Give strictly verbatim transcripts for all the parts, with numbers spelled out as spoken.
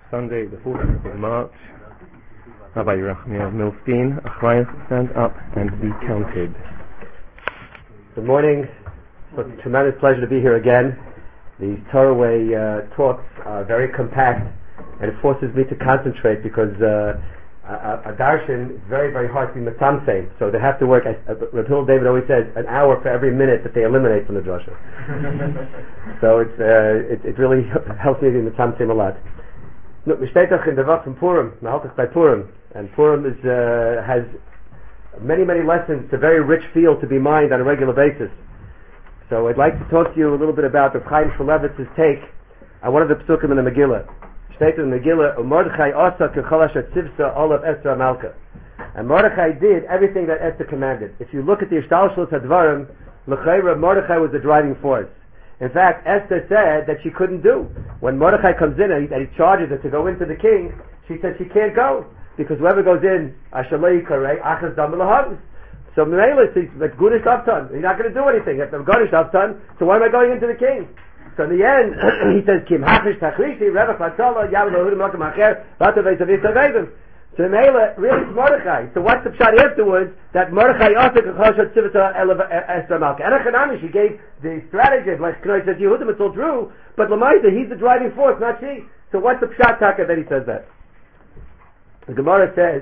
Sunday, the fourteenth of March. Rabbi Yerachmiel Milstein, Achrayach, stand up and be counted. Good morning. It's a tremendous pleasure to be here again. These Torah Way uh, talks are very compact, and it forces me to concentrate because uh, a, a darshan is very, very hard to be metamsei. So they have to work, as uh, Rabbi Hillel David always says, an hour for every minute that they eliminate from the drasha. So it's, uh, it, it really helps me to be metamsei a lot. Look, we steht in der Wort from Purim, Mahaltach by Purim, and Purim is, uh, has many, many lessons. It's a very rich field to be mined on a regular basis. So I'd like to talk to you a little bit about Reb Chaim Shmulevitz's take on one of the psukim in the Megillah. Steht in the Megillah, Mordechai asa kechol asher tzivsa olav Esther Malka. And Mordechai did everything that Esther commanded. If you look at the Ishtalshalos Hadvarim, l'chayra Mordechai was the driving force. In fact, Esther said that she couldn't do. When Mordechai comes in and he, and he charges her to go into the king, she said she can't go, because whoever goes in, asher lo yikarei achas dam v'lahavs. So Memelis, he's like Gunish Avtan. He's not going to do anything. If I'm Gunish Avtan, so why am I going into the king? So in the end, he says, Kim Hachish Tachrishi, Revach Vatala, Yavim Lahudim Lakam Acher, Vatavei Zavir Tavevim. So Memelis, really it's Mordechai. So what's the pshat afterwards? That Mordechai also Kachoshat Sivita Esther Malka. And Achanami, she gave the strategy of like Knoy says Yehudim, it's all true, but Lamaisa, he's the driving force, not she. So what's the pshat taka that he says that? The Gemara says,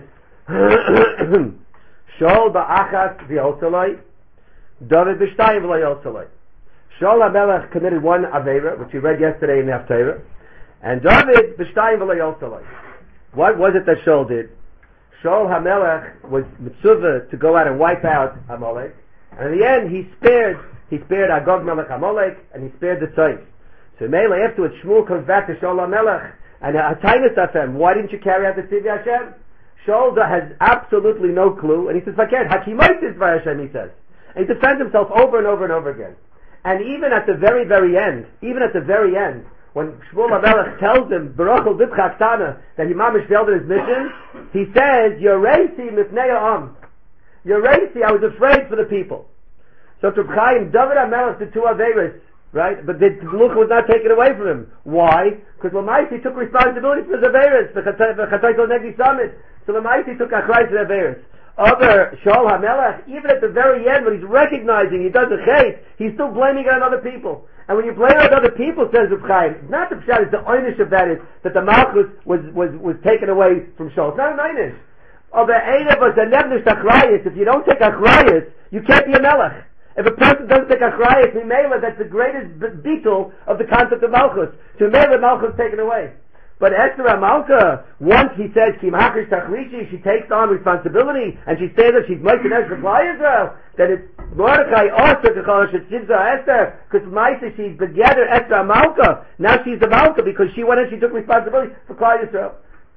Shaul ba'achas v'yosalai, David b'shtayim v'yosalai. Shaul HaMelech committed one aveira, which we read yesterday in the Haftarah, and David b'shtayim v'yosalai. What was it that Shaul did? Shaul HaMelech was mitzvah to go out and wipe out Amalek, and in the end he spared, he spared Agog Melech Amalek, and he spared the Tzayis. So Mele afterwards Shmuel comes back to Shaul HaMelech, and Hataynis Hashem, why didn't you carry out the Tzivya Hashem? Shaul has absolutely no clue, and he says, "Fakir, Hakimaitis Hashem," he says, and he defends himself over and over and over again. And even at the very, very end, even at the very end, when Shmuel HaMelech tells him, "Barachol Bibcha Ktana," that he mamish failed in his mission, he says, "Yoresi mifnei ha'am." Yoresi, I was afraid for the people. So to Chaim, David HaMelech did two aveiros, right? But the Luch was not taken away from him. Why? Because Lamaisi took responsibility for his aveiros, the Chatayto Negdi Summit. So Lamaisi took achrayus for the aveiros. Other Shaul HaMelech, even at the very end, when he's recognizing he does a chait, he's still blaming it on other people. And when you blame it on other people, says Reb Chaim, it's not the pshat, it's the einish of that is that the Malchus was, was, was taken away from Shaul. It's not an einish. Of the eight of us, the nevnish achrayus, if you don't take achrayus, you can't be a melech. If a person doesn't take achrayus, Mimela, that's the greatest beetle of the concept of Malchus. So Mimela, Malchus is taken away. But Esther HaMalka, once he says, Kim Hachish Tachrishi, she takes on responsibility, and she says that she's Moshe Ezra Israel, then it's Mordechai also to call her Shetzivza Esther, because Maisa, she's together Esther HaMalka. Now she's the Malka, because she went and she took responsibility for Klal Yisrael.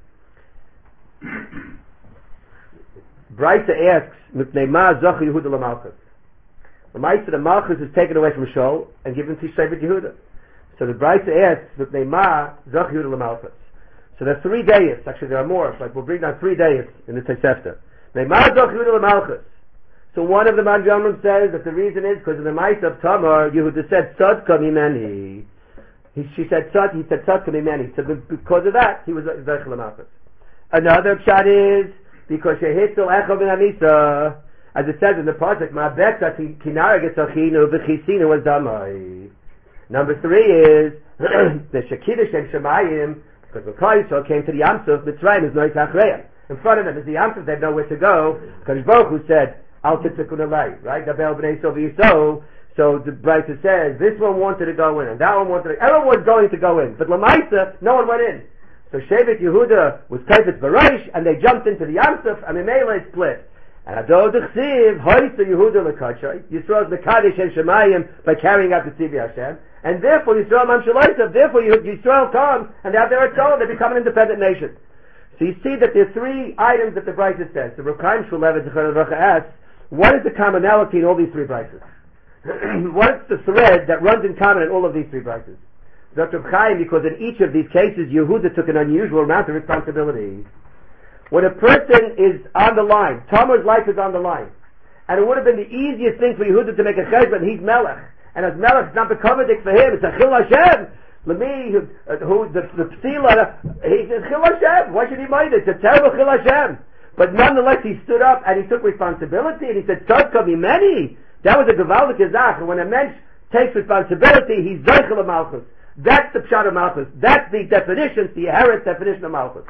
Braisa asks, Mipnei Ma Zoch Yehuda LaMalchus. The Maisa, the Malchus is taken away from Shaul, and given to Shevet Yehuda. So the Braisa asks that Neymar Zoch Yehuda LaMalchus. So there are three days. Actually, there are more. But we'll bring down three days in the Tosefta. Neymar Zoch Yehuda LaMalchus. So one of the Manjamim says that the reason is because in the Maisa of Tamar, Yehuda said Tzadka Mimeni. He, she said Tzad. He said Tzadka Mimeni. So because of that, he was Zoch LaMalchus. Another pshat is because Shehitzul Echo Ben Amisa, as it says in the project, Ma'abekta Kinara Getzachinu V'Chisinu Azamai. Number three is the Shekidah Shem Shemayim, because when Klal Yisrael came to the Yamsuf, Mitzrayim is Nois Achreya. In front of them is the Yamsuf, they have nowhere to go. Kadosh Baruch Hu said, Al Titzakun Alay, right? Dabel B'nei Sov Yisrael. So the Braisa says, this one wanted to go in, and that one wanted to, everyone was going to go in. But Lamaisa, no one went in. So Shevet Yehuda was Tefetz Barash, and they jumped into the Yamsuf, and Mimela is split. And Adol Dechsiv, Hoysa Yehuda Lekachay, Yisrael's Mekadesh and Shemayim by carrying out the Tzivya Hashem. And therefore Yisrael Mamshalaisa, therefore Yisrael comes and they have their Atzol, they become an independent nation. So you see that there are three items that the Braisa says. The Reb Chaim Shmulevitzin asks, what is the commonality in all these three Braisas? What's the thread that runs in common in all of these three Braisas? Doctor Reb Chaim, because in each of these cases Yehuda took an unusual amount of responsibility. When a person is on the line, Tamar's life is on the line, and it would have been the easiest thing for Yehuda to make a cheshbon, he's Melech. And as Melech is not the covenant for him, it's a Chil Hashem. Let me, uh, who, the, the Psila, he says, Chil Hashem. Why should he mind it? It's a terrible Chil Hashem. But nonetheless, he stood up and he took responsibility and he said, Tzadka mimeni. That was a Gevaldik Zach. And when a mensch takes responsibility, he's Zeichel of Malchus. That's the Pshat of Malchus. That's the definition, the inherent definition of Malchus.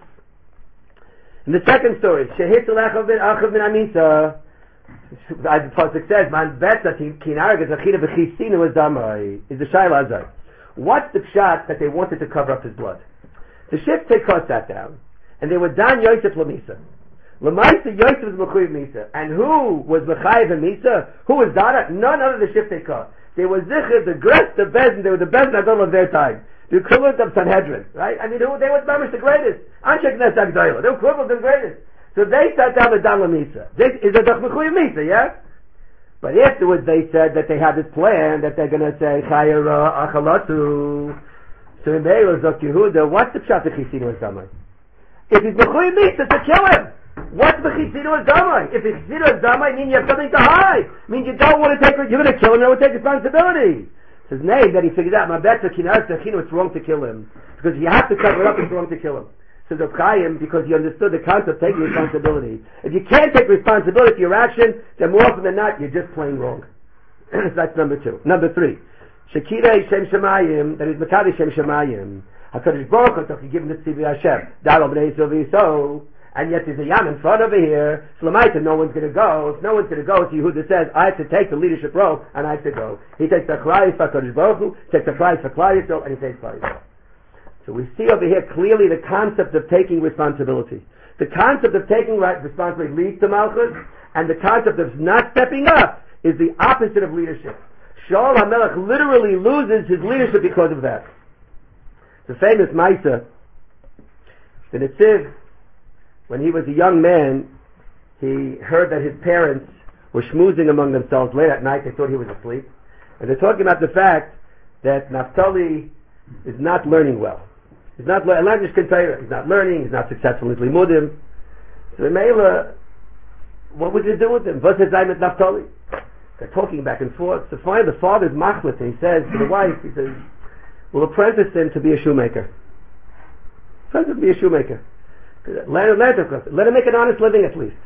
In the second story, Shehitzul Achav bin Achav bin Amisa, as the Pasuk says, Man bet that Kinarag is Achida B'chisinu was Damai, is the Shaila Azai. What's the Pshat that they wanted to cover up his blood? The Shiftei Kos sat down, and they were Dan Yosef Lamisa. Lamaisa Yosef was Mechuyev Misa. And who was Mechayev and Misa? Who was Dara? None other than Shiftei Kos. They were Zichir, the Gres, the Bezin, they were the Bezin Adol of their time. The equivalent of Sanhedrin, right? I mean, who, they were Mamish the greatest. Anshe Knesset Agdoila. They were equivalent of the greatest. So they sat down with Dan Lamisa. This is a Dach Mechuyev Misa, yeah? But afterwards they said that they had this plan that they're going to say, Chayera Achalatu. So in Be'er Zok Yehuda, what's the Pshat of Chisinu as Damai? If he's Mechuyev Misa, to kill him. What's the Chisinu as Damai? If it's Chisinu as Damai, mean you have something to hide. Mean you don't want to take, you're going to kill him, you don't want to take responsibility. Says, nay, that he figured out, my bet to Kinar Sechinu, it's wrong to kill him. Because you have to cover it up, it's wrong to kill him. Says Reb Chaim, because he understood the concept of taking responsibility. If you can't take responsibility for your action, then more often than not, you're just plain wrong. So that's number two. Number three. Shekirei Shem Shemayim, that is Makadi Shem Shemayim. HaKadosh Baruch Hu, he given the Tzivi Hashem. Daro B'nei Yisrael V'Yisrael. And yet there's a yam in front over here. Slamaita, no one's going to go. If no one's going to go, Yehuda says, I have to take the leadership role, and I have to go. He takes the Chrayis for HaKadosh Baruch Hu, takes the Chrayis for Klal Yisrael, and he takes Klal Yisrael. So we see over here clearly the concept of taking responsibility. The concept of taking right responsibility leads to Malchus, and the concept of not stepping up is the opposite of leadership. Shaul HaMelech literally loses his leadership because of that. The famous Maisa, the Netziv, when he was a young man, he heard that his parents were schmoozing among themselves late at night. They thought he was asleep. And they're talking about the fact that Naphtali is not learning well. He's not learning. He's not learning. He's not successful in his limudim. So Meila, what would you do with him? What's his name with Naphtali? They're talking back and forth. So finally, the father's machlit, and he says to the wife, he says, "We'll apprentice him to be a shoemaker. Apprentice him to be a shoemaker. Let him, let him, let him make an honest living at least."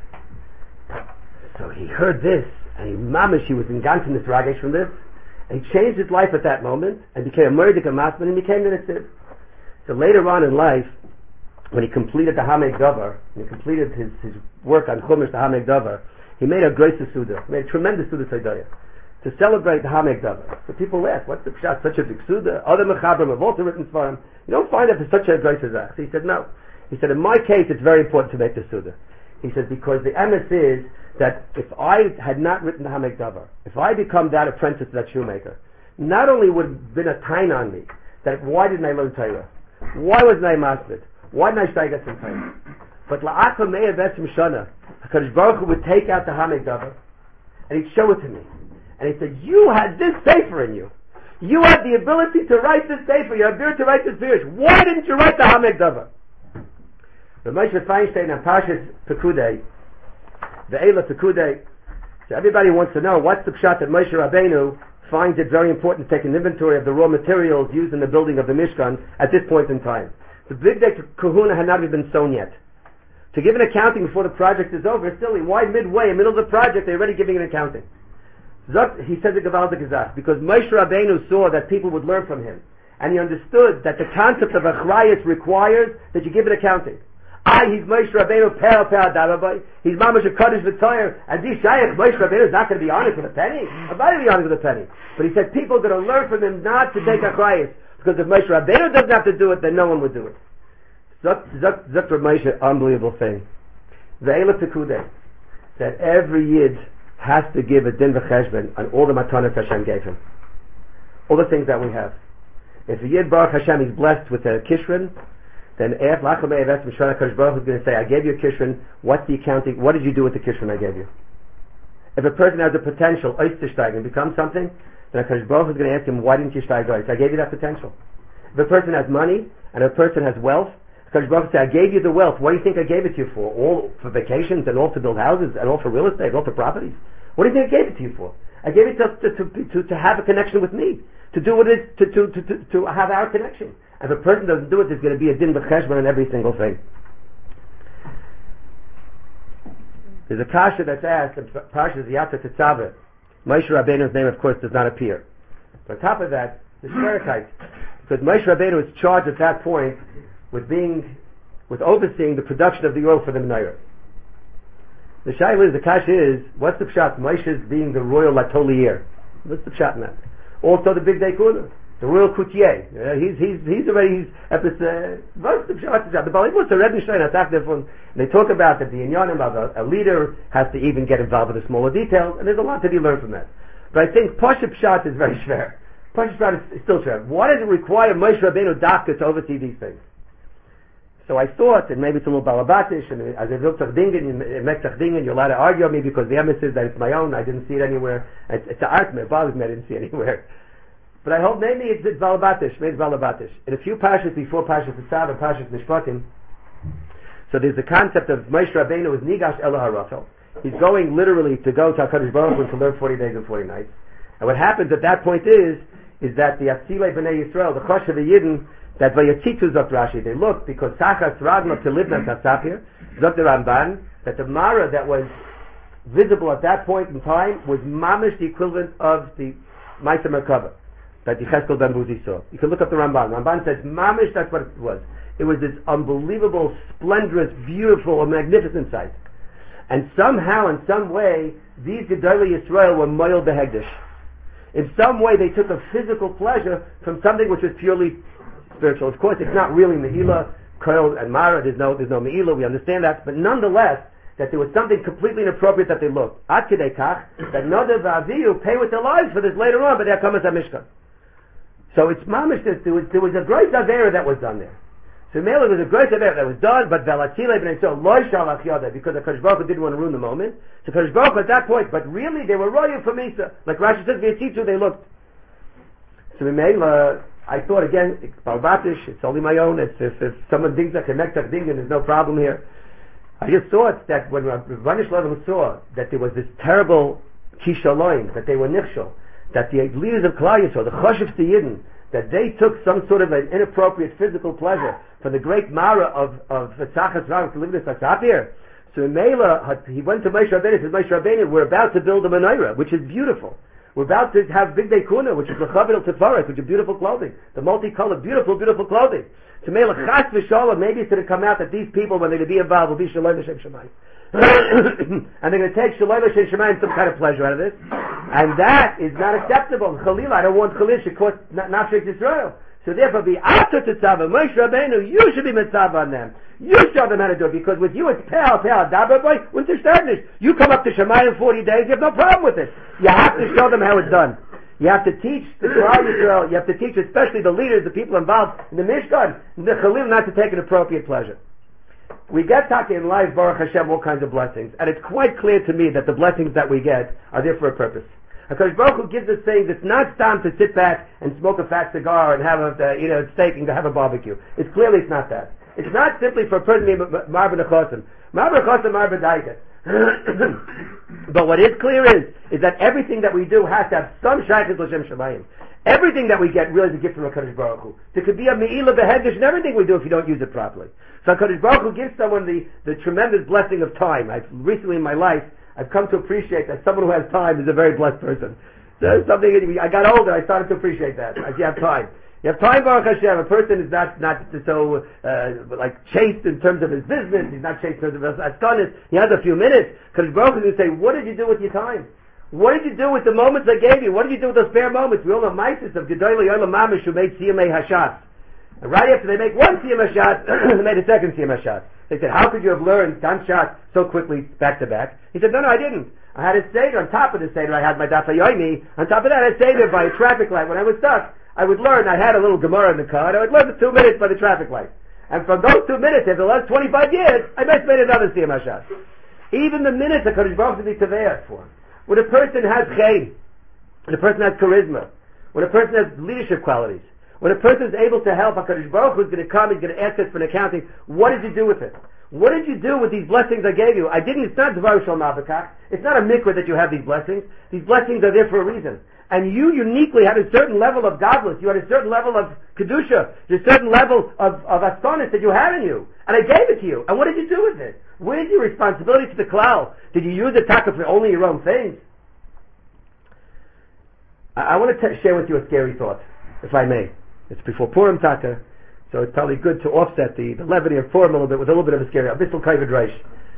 So he heard this, and he mamish, he was in Gantin Ragesh from this, and he changed his life at that moment, and became a Murdik Amasman, and became the Netziv. So later on in life, when he completed the Hamek Dover, and he completed his, his work on Chumash, the Hamek Dover, he made a great Suda, he made a tremendous Suda Tzedaya, to celebrate the Hamek Dover. So people ask, what's the Pshat, such a big Suda? Other Mechabrim have also written for him. You don't find that for such a great Suda. So he said, no. He said, in my case, it's very important to make the Suda. He says, because the M S is that if I had not written the Hamek Dover, if I become that apprentice to that shoemaker, not only would have been a tain on me, that why didn't I learn Torah? Why wasn't I masbid? Why didn't I steiger some Torah? But la'acha me'eh v'esim shana, HaKadosh Baruch Hu would take out the Hamek Dover, and he'd show it to me. And he said, you had this sefer in you. You had the ability to write this sefer. You had the ability to write this Virish. Why didn't you write the Hamek Dover? The Moshe Feinstein and Parshas Pekudei, the Eila Pekudei. So everybody wants to know what's the pshat that Moshe Rabbeinu finds it very important to take an inventory of the raw materials used in the building of the Mishkan at this point in time. The big day kahuna had not even been sown yet. To give an accounting before the project is over is silly. Why midway, in the middle of the project, they're already giving an accounting? He says the Gavaldik Gezach, because Moshe Rabbeinu saw that people would learn from him. And he understood that the concept of Achrayus requires that you give an accounting. Ah, he's Moshe Rabbeinu, per per darabai. He's Mamash a Kaddish V'Tayr, and this Shayach, Moshe Rabbeinu is not going to be honest with a penny. I'm not going to be honest with a penny. But he said people are going to learn from him not to take Achrayus, because if Moshe Rabbeinu doesn't have to do it, then no one would do it. Zok Zok Moshe, unbelievable thing. Ve'ela Pekudei, that every Yid has to give a din v'cheshbon on all the matanas Hashem gave him. All the things that we have. If a Yid Baruch Hashem is blessed with a kishrin, then Eif Lacham Eif Esm Shana Kadosh Baruch Hu is going to say, I gave you a kishrin, what's the accounting, what did you do with the kishrin I gave you? If a person has the potential, Ois to steig and become something, then Kadosh Baruch Hu is going to ask him, why didn't you steig Ois? I gave you that potential. If a person has money, and a person has wealth, Kadosh Baruch Hu says, I gave you the wealth, what do you think I gave it to you for? All for vacations, and all to build houses, and all for real estate, and all for properties? What do you think I gave it to you for? I gave it to, to, to, to, to have a connection with me, to do what it is, to, to, to, to, to have our connection. If a person doesn't do it, there's going to be a din b'cheshbon on every single thing. There's a kasha that's asked in Parshas Yatsa Tetzaveh. Moshe Rabbeinu's name, of course, does not appear. But on top of that, the Shverikite, because Moshe Rabbeinu was charged at that point with being, with overseeing the production of the oil for the menorah. The shaila is, the kasha is, what's the pshat? Moshe being the royal latolier. What's the pshat in that? Also the big dekuna, the royal coutier. Uh, he's he's he's already he's at this. Uh, what's the pshat? The Balibus, the Rebbe Shlomo attacked them. They talk about that the inyanim of a, a leader has to even get involved with the smaller details, and there's a lot to be learned from that. But I think Pasha Pshat is very shver. Pasha Pshat is still shver. Why does it require Moshe Rabbeinu Dafka to oversee these things? So I thought, and maybe it's a little balabatish, and as I looked at Dingen, Metzach you're allowed to argue on me because the emes is that it's my own, I didn't see it anywhere. It's, it's an art, it bothers me, I didn't see it anywhere. But I hope maybe it's, it's balabatish, maybe it's balabatish. In a few Pashas before Pashas Tzav and Pashas Mishpatim, so there's the concept of Moshe Rabbeinu is Nigash Ela HaRachel. He's going literally to go to HaKadosh Baruch Hu to learn forty days and forty nights. And what happens at that point is, is that the Atzilei B'nai Yisrael, the Chosh of the Yidden, that Vayatzitu Zok Rashi, they look, because Sachas Ragna to live Tasapir, Zok the Ramban, that the Mara that was visible at that point in time was mamish the equivalent of the Maisa Merkava, that Yecheskel Ben Buzi saw. You can look up the Ramban. Ramban says mamish, that's what it was. It was this unbelievable, splendorous, beautiful, and magnificent sight. And somehow, in some way, these Gedolei Yisrael were moil behegdish. In some way, they took a physical pleasure from something which was purely spiritual. Of course, it's not really Me'ilah, Koil, and Mara. There's no, there's no Me'ilah. We understand that. But nonetheless, that there was something completely inappropriate that they looked. Ad Kedei Kach, that Nadav Avihu pay with their lives for this later on, but there comes a Mishkan. So it's mamish. There was, there was a great Avera that was done there. So Mela was a great event that was done, but Velatzilei b'nei Yisrael loy shalach yada, because the Kadosh Baruch Hu didn't want to ruin the moment. So Kadosh Baruch Hu at that point, but really they were royal for Misa. Like Rashi says, V'yatzitu, they looked. So Mela, I thought again, it's balbatish, it's only my own, it's, if, if someone thinks I can make that thing, and there's no problem here. I just thought that when Rabbanish Shalom saw that there was this terrible kishaloim, that they were nichshol, that the leaders of Klal Yisrael, the Choshev Yidden, that they took some sort of an inappropriate physical pleasure for the great Mara of of Tzachas Rav to live in Sapir. So in Mela, he went to Moshe Rabbeinu and said, Moshe Rabbeinu, we're about to build a menorah, which is beautiful. We're about to have Big Day Kuna, which is L'chavit Tefaret, which is beautiful clothing. The multicolored, beautiful, beautiful clothing. To Mela, Chas V'Shalom, maybe it's going to come out that these people, when they're going to be involved, will be Shalom L'Shem Shemayim. And they're going to take Shalom L'Shem Shemayim some kind of pleasure out of this. And that is not acceptable. Chalil, I don't want Chalil should cause Nafshek Yisrael. So therefore, be after Tetzavah, Moshe Rabbeinu, you should be Mitzvah on them. You show them how to do it, because with you it's Pe'al, Pe'al, Dabra Boy, Winter Stardnish. You come up to Shemayim forty days, you have no problem with it. You have to show them how it's done. You have to teach the Klal Yisrael, you have to teach especially the leaders, the people involved in the Mishkan, the Chalil, not to take an appropriate pleasure. We get talking in life, Baruch Hashem, all kinds of blessings, and it's quite clear to me that the blessings that we get are there for a purpose. Because Baruch Hu gives us things, it's not time to sit back and smoke a fat cigar and have a, uh, you know, steak and have a barbecue. It's clearly it's not that. It's not simply for a person named Marba Nechosim. Marba Nechosim, Marba Daika. But what is clear is, is that everything that we do has to have some shaykhis l'shem shamayim. Everything that we get really is a gift from HaKadosh Baruch Hu. There could be a me'ilah behedish in everything we do if you don't use it properly. So HaKadosh Baruch Hu gives someone the, the tremendous blessing of time. I've recently in my life, I've come to appreciate that someone who has time is a very blessed person. So something, I got older, I started to appreciate that. As you have time. You have time, Baruch Hashem. A person is not, not so, uh, like, chased in terms of his business. He's not chased in terms of his astonis. He has a few minutes. Because Baruch Hu will say, what did you do with your time? What did you do with the moments I gave you? What did you do with those spare moments? We all know Mises of Gedolei Olam Mamish who made Siyamei Hashat. And right after they make one Siyam Hashat, they made a second Siyam Hashat. They said, how could you have learned Dan Shat so quickly back to back? He said, no, no, I didn't. I had a Seder. On top of the Seder, I had my Daf HaYomi. On top of that, I stayed there by a traffic light. When I was stuck, I would learn. I had a little Gemara in the car, and I would learn the two minutes by the traffic light. And from those two minutes, after the last twenty-five years, I must made another Siyam Hashat. Even the minutes that Kadosh Baruch Hu be Taveyah for. When a person has Chaim, when a person has charisma, when a person has leadership qualities, when a person is able to help, HaKadosh Baruch Hu is going to come, he's going to ask us for an accounting. What did you do with it? What did you do with these blessings I gave you? I didn't, it's not Dvar Shel Mavakach. It's not a mikvah that you have these blessings. These blessings are there for a reason. And you uniquely had a certain level of godless. You had a certain level of kedusha. A certain level of, of astonis that you had in you. And I gave it to you. And what did you do with it? Where's your responsibility to the klal? Did you use the taka for only your own things? I, I want to t- share with you a scary thought, if I may. It's before Purim taka, so it's probably good to offset the, the levity of Purim a little bit with a little bit of a scary. Abyssal Kavod Reish.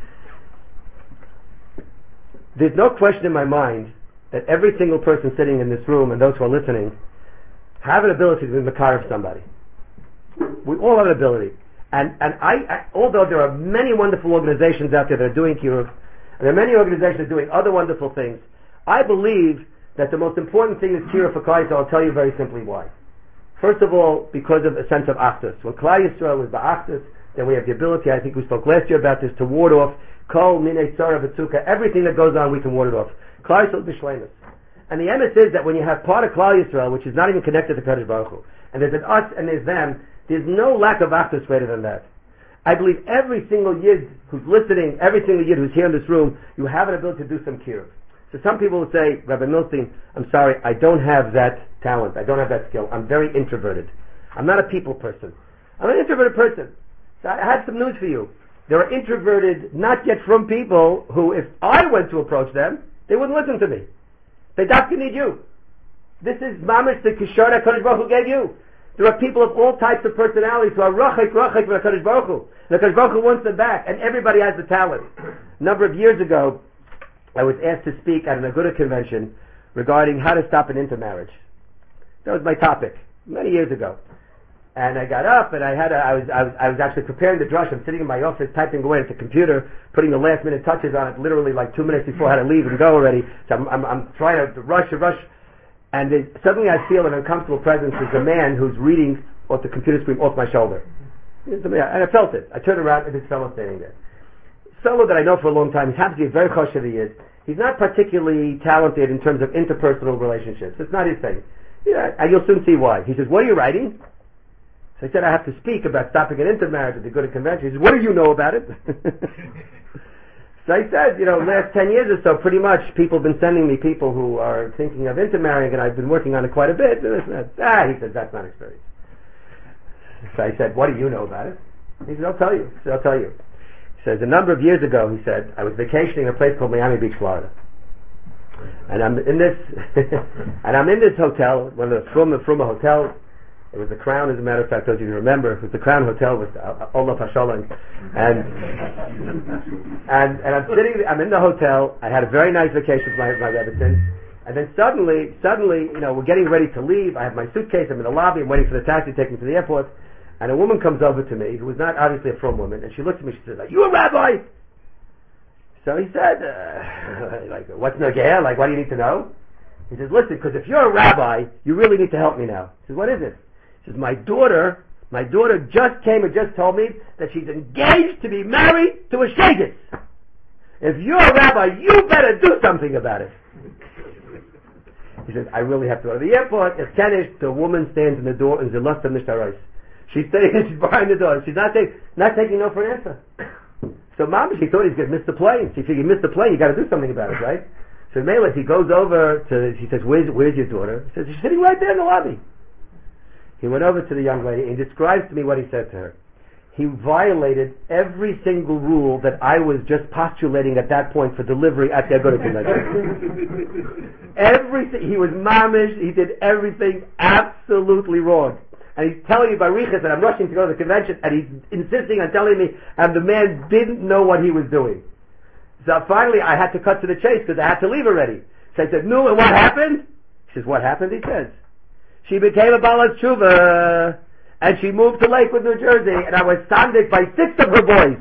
There's no question in my mind that every single person sitting in this room and those who are listening have an ability to be makar of somebody. We all have an ability. And, and I, I, although there are many wonderful organizations out there that are doing kiruv, and there are many organizations that are doing other wonderful things, I believe that the most important thing is kiruv for Klal Yisrael. I'll tell you very simply why. First of all, because of a sense of achdus. When Klal Yisrael is ba'achdus, then we have the ability, I think we spoke last year about this, to ward off kol minei tzara v'tzukah, everything that goes on we can ward it off. Klal Yisrael b'shleimus. And the emes is that when you have part of Klal Yisrael, which is not even connected to Kadosh Baruch Hu, and there's an us and there's them, there's no lack of achdus greater than that. I believe every single yid who's listening, every single yid who's here in this room, you have an ability to do some kiruv. So some people will say, Rabbi Milstein, I'm sorry, I don't have that talent, I don't have that skill, I'm very introverted. I'm not a people person. I'm an introverted person. So I have some news for you. There are introverted, not yet from people who, if I went to approach them, they wouldn't listen to me. They definitely need you. This is mamish the kishar that Kadosh Baruch Hu gave you. There are people of all types of personalities who are rachek, rachek from HaKadosh Baruch Hu. The HaKadosh Baruch Hu wants them back, and everybody has the talent. A number of years ago, I was asked to speak at an Aguda convention regarding how to stop an intermarriage. That was my topic, many years ago. And I got up, and I had a, I was, I was, I was actually preparing the drush. I'm sitting in my office, typing away at the computer, putting the last minute touches on it, literally like two minutes before I had to leave and go already. So I'm, I'm, I'm trying to rush and rush. And then suddenly I feel an uncomfortable presence. There's a man who's reading off the computer screen off my shoulder. And I felt it. I turned around and this fellow standing there. Fellow that I know for a long time. He happens to be a very choshev he is. He's not particularly talented in terms of interpersonal relationships. It's not his thing. Yeah, and you'll soon see why. He says, what are you writing? So I said, I have to speak about stopping an intermarriage at the Aguda convention. He says, what do you know about it? So I said, you know, last ten years or so, pretty much, people have been sending me people who are thinking of intermarrying, and I've been working on it quite a bit. And this and that. Ah, he said, that's not experience. So I said, what do you know about it? He said, I'll tell you. He said, I'll tell you. He says, a number of years ago, he said, I was vacationing in a place called Miami Beach, Florida. And I'm in this, and I'm in this hotel, one of the Fruma, Fruma hotels. It was the Crown, as a matter of fact, those of you who remember, it was the Crown Hotel with Olaf Hasholon. And, and, and I'm sitting, I'm in the hotel, I had a very nice vacation with my, my Rebbetzin, and then suddenly, suddenly, you know, we're getting ready to leave, I have my suitcase, I'm in the lobby, I'm waiting for the taxi to take me to the airport, and a woman comes over to me, who was not obviously a from woman, and she looks at me, she says, are you a rabbi? So he said, uh, like, what's Nogea? Like, what do you need to know? He says, listen, because if you're a rabbi, you really need to help me now. He says, what is it? He says, my daughter, my daughter just came and just told me that she's engaged to be married to a shegitz. If you're a rabbi, you better do something about it. He says, I really have to go to the airport. It's finished. The woman stands in the door and Zelasta Mishtarais. She's sitting, she's behind the door. She's not, take, not taking no for an answer. So mom, she thought he's going to miss the plane. She figured, you missed the plane, you got to do something about it, right? So Melis, he goes over to, he says, where's, where's your daughter? He says, she's sitting right there in the lobby. He went over to the young lady and he describes to me what he said to her. He violated every single rule that I was just postulating at that point for delivery at the Aguda convention. Everything, he was mamish, he did everything absolutely wrong. And he's telling me by Riches that I'm rushing to go to the convention, and he's insisting on telling me, and the man didn't know what he was doing. So finally I had to cut to the chase because I had to leave already. So I said, no, and what happened? He says, what happened? He says, she became a Baal Tshuva, and she moved to Lakewood, New Jersey, and I was sandik by six of her boys.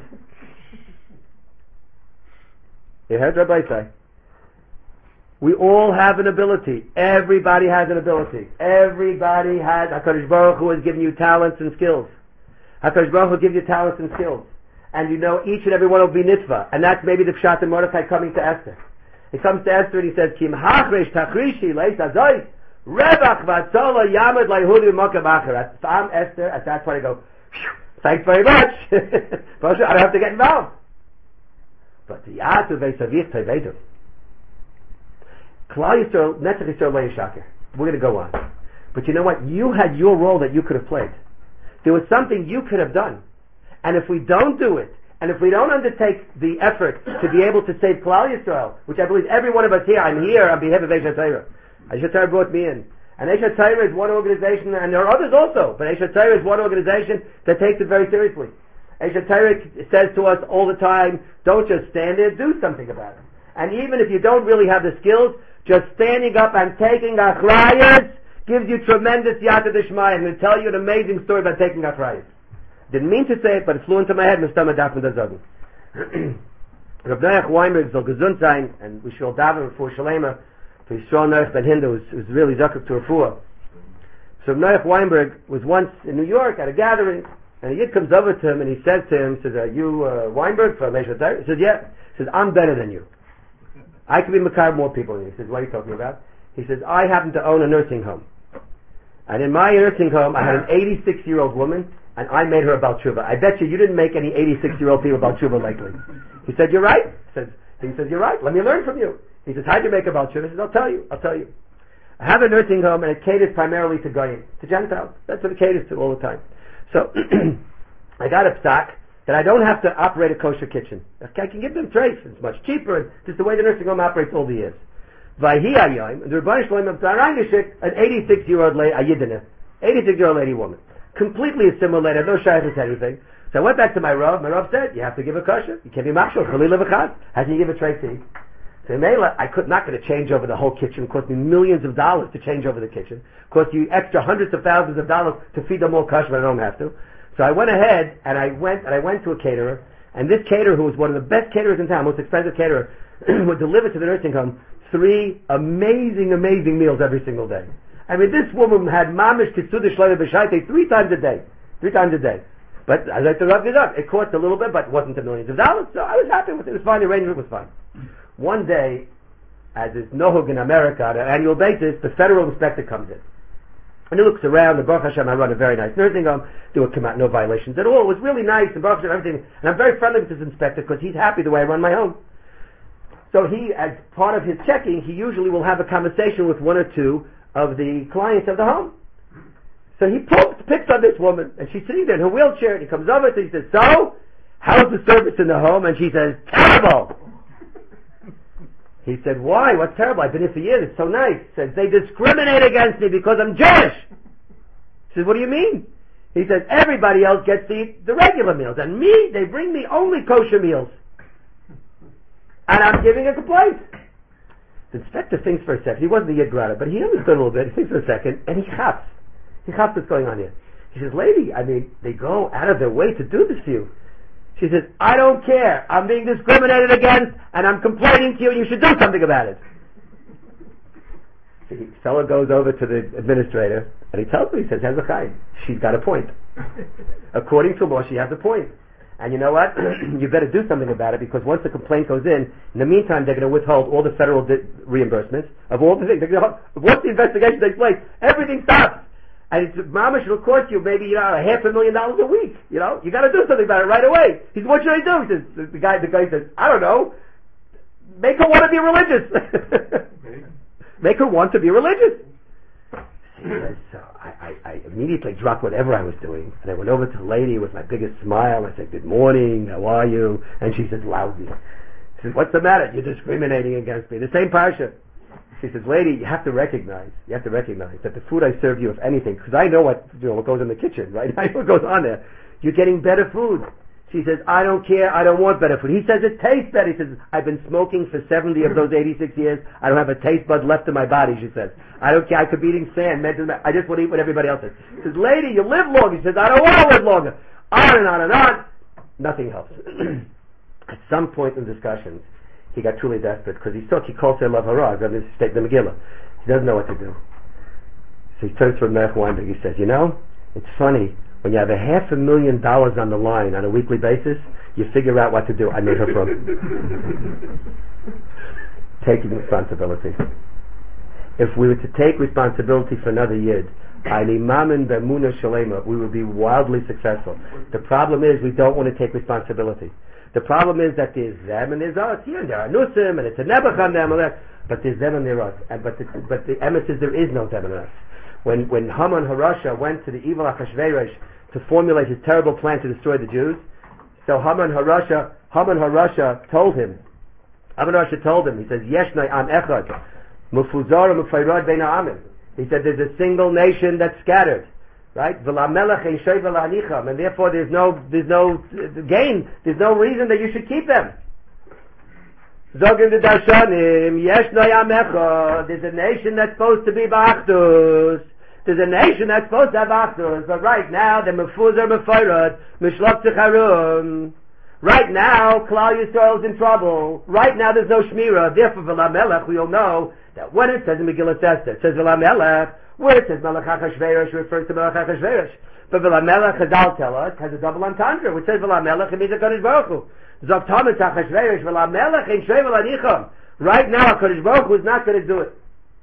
You heard Rabbi say? We all have an ability. Everybody has an ability. Everybody has, HaKadosh Baruch Hu has given you talents and skills. HaKadosh Baruch Hu will give you talents and skills. And you know each and every one will be nitzvah. And that's maybe the pshat in Mordechai coming to Esther. He comes to Esther and he says, Kim hachresh tachrishi leis azoy revach vatzola yamad laihudi v'mokem acher. I'm Esther, at that point I go, phew, Thanks very much. I don't have to get involved. But the Yatu Veisavich Tevedu. Klal Yisrael, Netzach Yisrael Le'yishakir. We're going to go on. But you know what? You had your role that you could have played. There was something you could have done. And if we don't do it, and if we don't undertake the effort to be able to save Klal Yisrael, which I believe every one of us here, I'm here on behalf of Eish HaTorah. Eish HaTorah brought me in. And Eish HaTorah is one organization, and there are others also, but Eish HaTorah is one organization that takes it very seriously. Eish HaTorah says to us all the time, don't just stand there, do something about it. And even if you don't really have the skills, just standing up and taking achrayas gives you tremendous yata d'shmaya. I'm going to tell you an amazing story about taking achrayas. Didn't mean to say it, but it flew into my head. Mistama darf man das sagen. Rav Noach Weinberg soll gesund sein, and we shall daven for Shalema, for Yisrael Noach Ben Hindu, who's really zakuk to refuah. So Rav Noach Weinberg was once in New York at a gathering, and a yid comes over to him and he says to him, says, "Are you uh, Weinberg from Eish HaTorah?" He says, "Yeah." He says, "I'm better than you. I could be makar more people than you." He says, "What are you talking about?" He says, "I happen to own a nursing home. And in my nursing home, I had an eighty-six-year-old woman, and I made her a Baal Tshuva. I bet you you didn't make any eighty-six-year-old people Baal Tshuva lately." He said, "You're right." He says, he says, "You're right. Let me learn from you." He says, "How'd you make a Baal Tshuva?" He says, "I'll tell you. I'll tell you. I have a nursing home, and it caters primarily to Goyim, to Gentiles. That's what it caters to all the time. So, I got a psak that I don't have to operate a kosher kitchen. I can give them trays. It's much cheaper, and just the way the nursing home operates all the years. Vayhi ayayim, and the Rebbeinu Shalom of Tzarangishik, an eighty-six-year-old lady, a yidinah, eighty-six-year-old lady woman, completely assimilated, no shaykhs to anything. So I went back to my Rav. My Rav said, "You have to give a kosher. You can't be machshel. Chalila v'chaz. How can you give a tray tea?" So Mela, I could not going to change over the whole kitchen. It cost me millions of dollars to change over the kitchen. It cost you extra hundreds of thousands of dollars to feed them all kosher, but I don't have to. So I went ahead and I went and I went to a caterer, and this caterer, who was one of the best caterers in town, most expensive caterer, would deliver to the nursing home three amazing, amazing meals every single day. I mean, this woman had mamish kitzudah shleima b'shayte three times a day, three times a day. But as I said, it up. It cost a little bit, but it wasn't a millions of dollars, so I was happy with it. It was fine. The arrangement was fine. One day, as is nohug in America, on an annual basis, the federal inspector comes in. And he looks around, and Baruch Hashem, I run a very nice nursing home. There would come out no violations at all. It was really nice, and Baruch Hashem, everything. And I'm very friendly with this inspector because he's happy the way I run my home. So he, as part of his checking, he usually will have a conversation with one or two of the clients of the home. So he pokes, picks on this woman, and she's sitting there in her wheelchair, and he comes over to her, he says, "So, how's the service in the home?" And she says, "Terrible." He said, "Why? What's terrible? I've been here for years. It's so nice." He says, "They discriminate against me because I'm Jewish." He says, "What do you mean?" He says, "Everybody else gets to eat the regular meals, and me, they bring me only kosher meals. And I'm giving a complaint." The inspector thinks for a second. He wasn't a Yid Grata, but he understood a little bit. He thinks for a second, and he chaps. He chaps what's going on here. He says, "Lady, I mean, they go out of their way to do this to you." She says, "I don't care. I'm being discriminated against, and I'm complaining to you, and you should do something about it." The fellow goes over to the administrator, and he tells me, he says, "Hezekiah, she's got a point. According to law, she has a point. And you know what? You better do something about it, because once the complaint goes in, in the meantime, they're going to withhold all the federal di- reimbursements of all the things. They're gonna, once the investigation takes place, everything stops. And it's, Mama, it'll cost you maybe, you know, a half a million dollars a week. You know, you got to do something about it right away." He says, "What should I do?" He says, the guy, the guy says, "I don't know. Make her want to be religious." Make her want to be religious. He says, so I, I, I immediately dropped whatever I was doing, and I went over to the lady with my biggest smile. I said, "Good morning. How are you?" And she says, loudly, she says, "What's the matter? You're discriminating against me." The same parsha. She says, "Lady, you have to recognize, you have to recognize that the food I serve you, if anything, because I know what, you know, what goes in the kitchen, right? I know what goes on there. You're getting better food." She says, "I don't care. I don't want better food." He says, "It tastes better." He says, "I've been smoking for seventy of those eighty-six years. I don't have a taste bud left in my body." She says, "I don't care. I could be eating sand. I just want to eat what everybody else does." He says, "Lady, you live longer." She says, "I don't want to live longer." On and on and on. Nothing helps. At some point in discussions, he got truly desperate, because he saw he calls her love hara, the state the Megillah. He doesn't know what to do. So he turns to Rav Weinberg. He says, "You know, it's funny. When you have a half a million dollars on the line on a weekly basis, you figure out what to do." I made her from taking responsibility. If we were to take responsibility for another Yid, We would be wildly successful. The problem is we don't want to take responsibility. The problem is that there's them and there's us. Here and there are Nusim and it's a Nebuch on them, but there's them and there's us. And, but, the, but the emes is there is no them and us. When, when Haman Harasha went to the evil Achashverosh to formulate his terrible plan to destroy the Jews, so Haman Harasha, Haman Harasha told him, Haman Harasha told him, he says, Yeshnai am echad, mufuzar mufayrad bein ha'amim. He said, there's a single nation that's scattered. Right? And therefore there's no, there's no gain, there's no reason that you should keep them. Zogim the Darshanim, Yesh Noyamecha, there's a nation that's supposed to be Ba'achdus. There's a nation that's supposed to have Achdus, but right now they're Mefuzar Mefayrad, Mishlok Tzicharum. Right now, Klal Yisrael is in trouble. Right now there's no Shmira. Therefore, V'lamelech, we all know that when it says in Megillah Esther, it says V'lamelech, where it says Melech HaChashverosh refers to Melech HaChashverosh. But V'lamelech, Chazal tell us, has a double entendre, which says V'lamelech, it means HaKadosh Baruch Hu. Zok Thomas HaChashverosh, V'lamelech, Ein Shrei V'lanicham. Right now, HaKadosh Baruch Hu is not going to do it.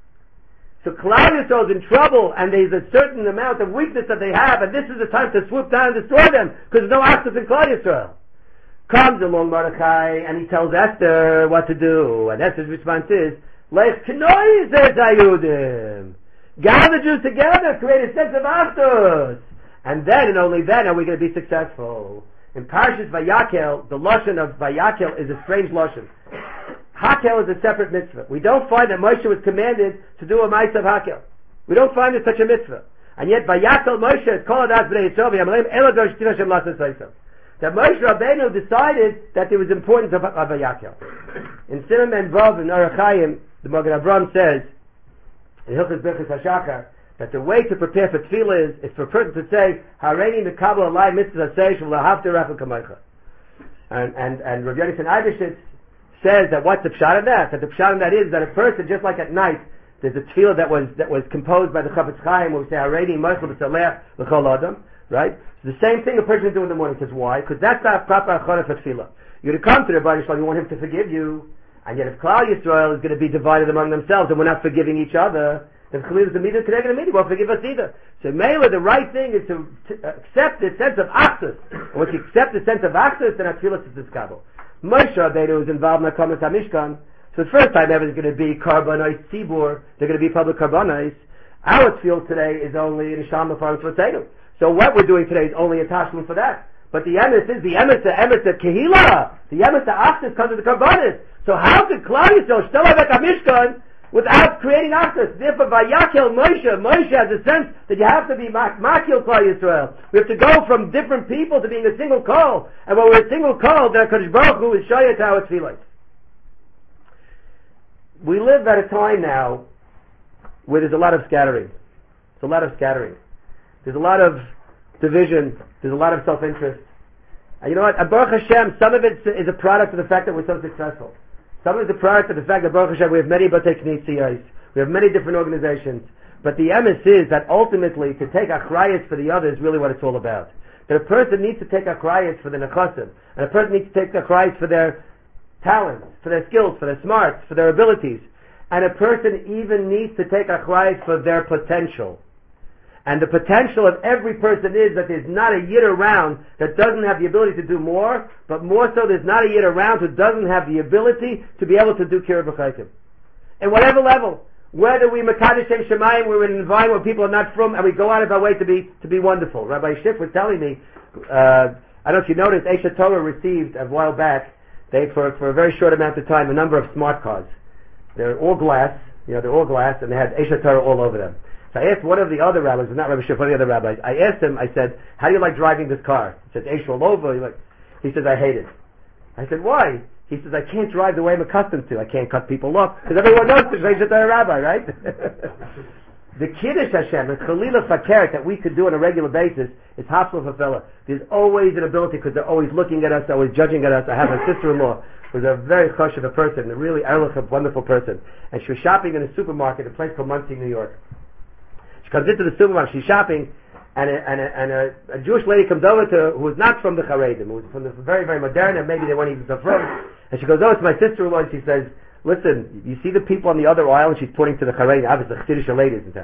So Klal Yisrael is in trouble, and there's a certain amount of weakness that they have, and this is the time to swoop down and destroy them, because there's no access in Klal Yisrael. Comes along Mordechai, and he tells Esther what to do, and Esther's response is, Lech Knoi Zeh Zayudim. Gather the Jews together, create a sense of Achdus. And then, and only then, are we going to be successful. In Parshas Vayakel, the Lashon of Vayakel is a strange Lashon. Hakel is a separate mitzvah. We don't find that Moshe was commanded to do a Ma'aseh of Hakel. We don't find it such a mitzvah. And yet, Vayakel Moshe is called as Bnei Yisrael, v'yamalem eladosh tina shem lasas seisam. That Moshe Rabbeinu decided that there was importance of, of Vayakel. In Siman and Vav in Orach Chaim, the Magen Avraham says, in Hilchos Birchas HaShachar, that the way to prepare for tefillah is, is for a person to say, Hareini mekabel alai mitzvah seish v'lahavte rachel kamaycha. And, and, and Rav Yonasan Eibeshitz says that what's the pshat of that? That the pshat of that is that a person, just like at night, there's a tefillah that was, that was composed by the Chafetz Chaim, where we say, Hareini moichel v'salech l'chol adam, right? So the same thing a person do in the morning. Says, why? Because that's not proper achana for tefillah. You're to come to the Rebbeinu Shalom, you want him to forgive you. And yet if Klal Yisrael is going to be divided among themselves and we're not forgiving each other, then Chalil is the midah today and the midah won't forgive us either. So Mela, the right thing is to, to accept the sense of Achdus. And once you accept the sense of Achdus, then Atfilas is discovered. Moshe Rabbeinu was involved in the Kamas HaMishkan. So the first time ever is going to be Karbanos Tzibur. They're going to be public Karbanos. Our tefillah today is only in Sham Mefarim Tzvatenu. So what we're doing today is only a tashlim for that. But the emes is the emes, the emes, the kehila. The emes, the Achdus comes with the Karbanos. So how could Klal Yisrael still have a Mishkan without creating Achdus? Therefore, Vayakel Moshe, Moshe has a sense that you have to be Makil Klal Yisrael. We have to go from different people to being a single call. And when we're a single call, then HaKadosh Baruch Hu is Shayat our tefillah. We live at a time now where there's a lot of scattering. There's a lot of scattering. There's a lot of division. There's a lot of self-interest. And you know what? Baruch Hashem, some of it is a product of the fact that we're so successful. Some of it is a product of the fact that Baruch Hashem, we have many Batei Knesiyos. We have many different organizations. But the emes is that ultimately to take achrayus for the other is really what it's all about. That a person needs to take achrayus for the nechasim. And a person needs to take achrayus for their talents, for their skills, for their smarts, for their abilities. And a person even needs to take achrayus for their potential. And the potential of every person is that there's not a yid around that doesn't have the ability to do more, but more so there's not a yid around who doesn't have the ability to be able to do Kirah B'chaitim. In whatever level. Whether we Mekadosh Shem Shemayim, we're in an environment where people are not from, and we go out of our way to be, to be wonderful. Rabbi Schiff was telling me, uh, I don't know if you noticed, Esha Torah received a while back, they, for, for a very short amount of time, a number of smart cars. They're all glass, you know, they're all glass, and they had Esha Torah all over them. So I asked one of the other rabbis, not Rabbi Schiff, one of the other rabbis, I asked him, I said, how do you like driving this car? He says, Eish all over. He, like, he says, I hate it. I said, why? He says, I can't drive the way I'm accustomed to. I can't cut people off. Because everyone knows there's Eish a rabbi, right? The Kiddush Hashem, the Chalila Fakert that we could do on a regular basis is Hafsal Fafela. There's always an ability because they're always looking at us, they're always judging at us. I have a sister-in-law who's a very chush of a person, a really erlich, a wonderful person. And she was shopping in a supermarket, a place called Monsey, New York. She comes into the supermarket, she's shopping, and a, and a, and a, a Jewish lady comes over to her who is not from the Charedim, who is from the very, very modern, and maybe they weren't even so from. And she goes, oh, it's my sister-in-law, and she says, listen, you see the people on the other aisle, and she's pointing to the Charedim, obviously the Chiddush ladies and that. She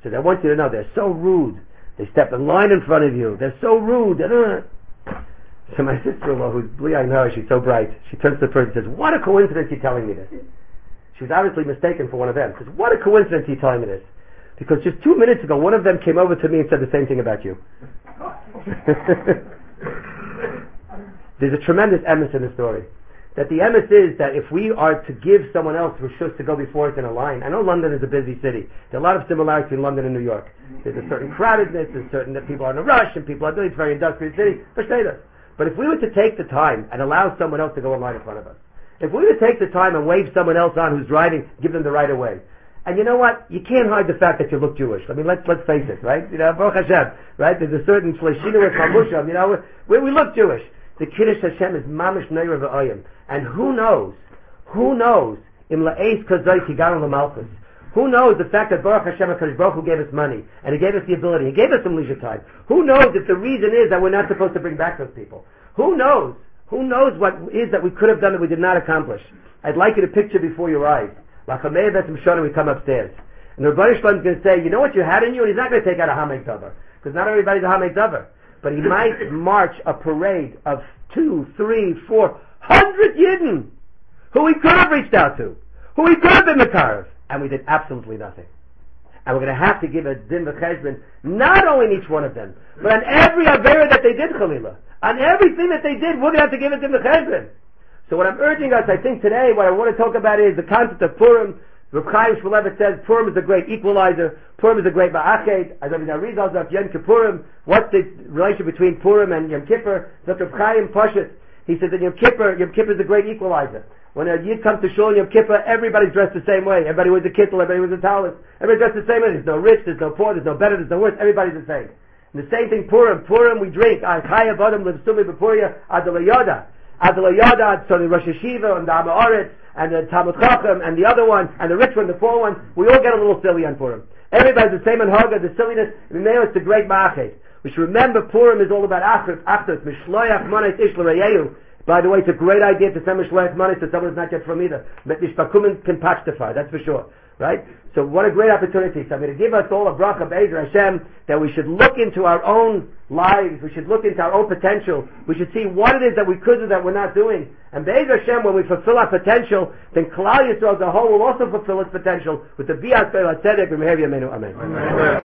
says, I want you to know they're so rude. They step in line in front of you. They're so rude. So my sister-in-law, who's I know, she's so bright, she turns to the person and says, what a coincidence you're telling me this. She was obviously mistaken for one of them. She says, what a coincidence you're telling me this. Because just two minutes ago, one of them came over to me and said the same thing about you. There's a tremendous emes in the story. That the emes is that if we are to give someone else reshus to go before us in a line, I know London is a busy city. There are a lot of similarities between London and New York. There's a certain crowdedness, there's certain that people are in a rush, and people are doing it's a very industrial city. But if we were to take the time and allow someone else to go in line in front of us, if we were to take the time and wave someone else on who's driving, give them the right of way. And you know what? You can't hide the fact that you look Jewish. I mean, let's let's face it, right? You know, Baruch Hashem, right? There's a certain fleshinu with chamusham. You know, we we look Jewish. The Kiddush Hashem is mamish neira v'ayim. And who knows? Who knows? Im la'eis kazay tigaron l'malchus. Who knows the fact that Baruch Hashem HaKadosh Baruch Hu gave us money and He gave us the ability, He gave us some leisure time. Who knows if the reason is that we're not supposed to bring back those people? Who knows? Who knows what is that we could have done that we did not accomplish? I'd like you to picture before your eyes. Lachamei Betzim Shana, we come upstairs. And the Rebbeinu Shalom is going to say, you know what you had in you? And he's not going to take out a Hamek Dover. Because not everybody's a Hamek Dover. But he might march a parade of two, three, four hundred Yidden who he could have reached out to, who he could have been Mekarev, and we did absolutely nothing. And we're going to have to give a din v'cheshbon, not only in each one of them, but on every avera that they did, Chalila. On everything that they did, we're going to have to give a din v'cheshbon. So what I'm urging us, I think today, what I want to talk about is the concept of Purim. Reb Chaim Shmulevitz says Purim is a great equalizer. Purim is a great ma'ached. As I read also of Yom Kippurim, what's the relation between Purim and Yom Kippur? So Reb Chaim Pashut, he says that Yom Kippur, Yom Kippur is a great equalizer. When a Yid comes to Shul Yom Kippur, everybody's dressed the same way. Everybody wears a kittel, everybody wears a talis. Everybody's dressed the same way. There's no rich, there's no poor, there's no better, there's no worse. Everybody's the same. And the same thing Purim. Purim we drink. Chayav Adam lives sumi b'Puria Adalayada. Adalayada, so the Rosh Hashiva and the Amaretz and the Talmud Chacham and the other one and the rich one, the poor one, we all get a little silly on Purim. Everybody's the same on Haga, the silliness. It's the great ma'ached. We should remember Purim is all about Achrus, Achrus, Mishloach Manes Ish L'Reyehu. By the way, it's a great idea to send Mishloach Manes to someone who's not yet from either. Mishpakumin can pachtify, that's for sure. Right? So what a great opportunity. So I'm going to give us all a bracha Be'ezer Hashem that we should look into our own lives. We should look into our own potential. We should see what it is that we could do that we're not doing. And Be'ezer Hashem, when we fulfill our potential, then Klal Yisrael as a whole will also fulfill its potential with the Bias Be'el HaTzedek B'Meher Yameinu. Amen. Amen.